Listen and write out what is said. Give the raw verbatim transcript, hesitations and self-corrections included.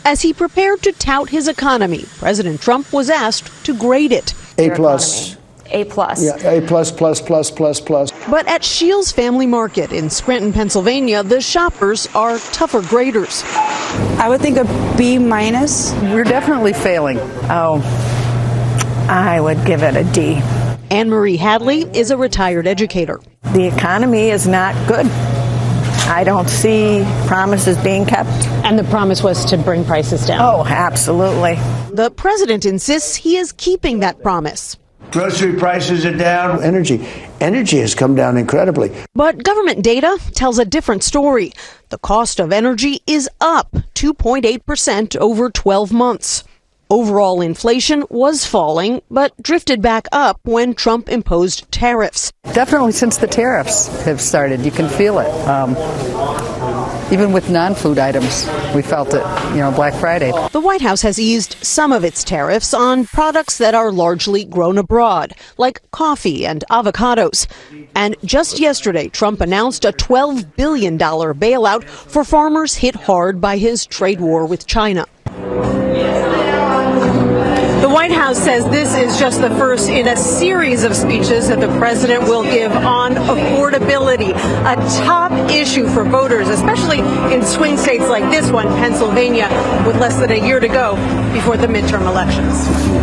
As he prepared to tout his economy, President Trump was asked to grade it. A plus. A plus. Yeah, A plus, plus, plus, plus, plus. But at Shields Family Market in Scranton, Pennsylvania, the shoppers are tougher graders. I would think a B minus. We're definitely failing. Oh, I would give it a D. Anne Marie Hadley is a retired educator. The economy is not good. I don't see promises being kept. And the promise was to bring prices down. Oh, absolutely. The president insists he is keeping that promise. Grocery prices are down. Energy. Energy has come down incredibly. But government data tells a different story. The cost of energy is up two point eight percent over twelve months. Overall inflation was falling, but drifted back up when Trump imposed tariffs. Definitely since the tariffs have started, you can feel it. Um, even with non-food items, we felt it, you know, Black Friday. The White House has eased some of its tariffs on products that are largely grown abroad, like coffee and avocados. And just yesterday, Trump announced a twelve billion dollars bailout for farmers hit hard by his trade war with China. The White House says this is just the first in a series of speeches that the president will give on affordability, a top issue for voters, especially in swing states like this one, Pennsylvania, with less than a year to go before the midterm elections.